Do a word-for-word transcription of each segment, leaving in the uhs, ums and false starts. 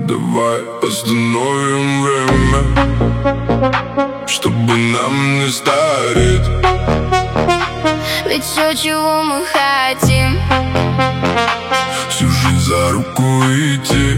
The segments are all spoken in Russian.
Давай остановим время, чтобы нам не стареть. Ведь все, чего мы хотим, всю жизнь за руку идти.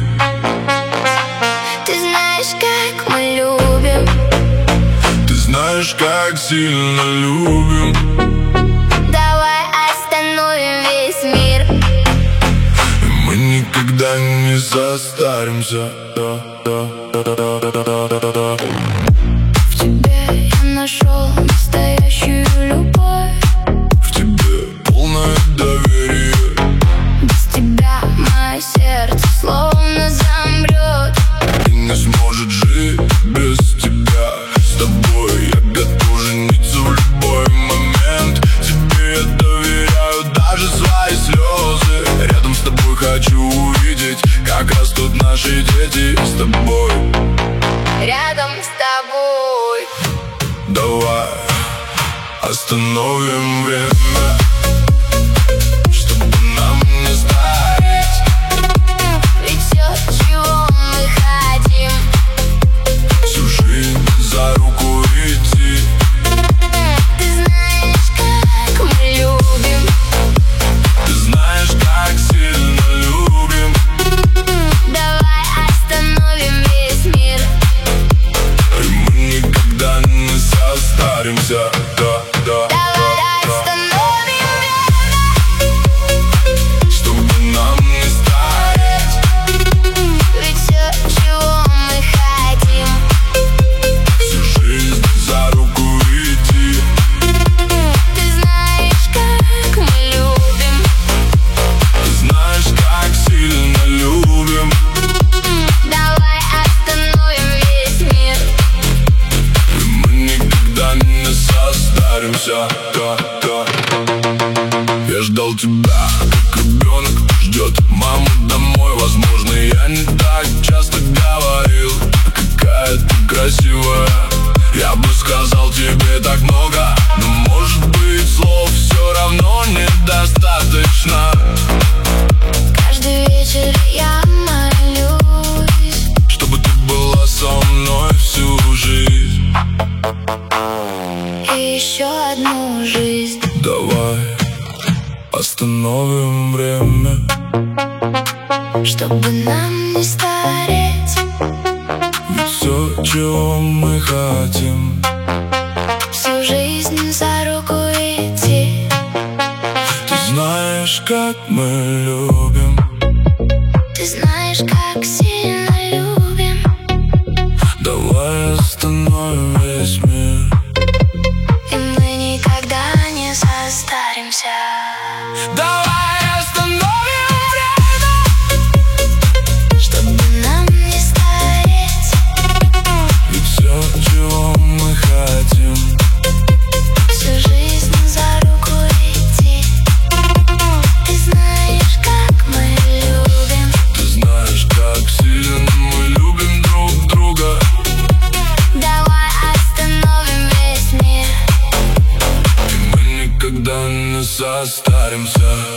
ты знаешь, как мы любим, Ты знаешь, как сильно любим. давай остановим весь мир. Мы никогда не состаримся. Да, да, да, да, да, да, да, да. В тебе я нашел настоящую любовь. В тебе полное доверие. Без тебя мое сердце словно замрет. И не сможет жить без тебя. С тобой я готов жениться в любой момент. Тебе я доверяю даже свои слезы. Рядом с тобой хочу увидеть, как растут наши дети. С тобой, Рядом с тобой. давай остановим время, чтобы нам не стареть. Ведь все, чего мы хотим, Всю жизнь за руку идти. ты знаешь, как мы любим. Ты знаешь, как сильно любим. Давай остановим весь мир. И мы никогда не состаримся. Да, да, Давай да, остановим да. Чтобы нам не стареть. ведь все, чего мы хотим, Всю жизнь за руку идти. ты знаешь, как мы любим. Ты знаешь, как сильно любим. Давай остановим весь мир. И мы никогда не состаримся. Да, да. Я ждал тебя, как ребенок ждет маму домой. Возможно, я не так часто говорил, какая ты красивая. Я бы сказал тебе так много, но может быть слов все равно недостаточно. Каждый вечер я молюсь, Чтобы ты была со мной всю жизнь. и еще одну жизнь. Давай остановим время, Чтобы нам не стареть, ведь все, чего мы хотим, всю жизнь за руку идти. ты знаешь, как мы любим. Ты знаешь, как сильно любим. Давай остановим весь мир. И мы никогда не состаримся. Давай остановим время, Чтобы нам не стареть, ведь все, чего мы хотим, всю жизнь за руку идти. Ты знаешь, как мы любим. ты знаешь, как сильно мы любим друг друга. Давай остановим весь мир. И мы никогда не состаримся.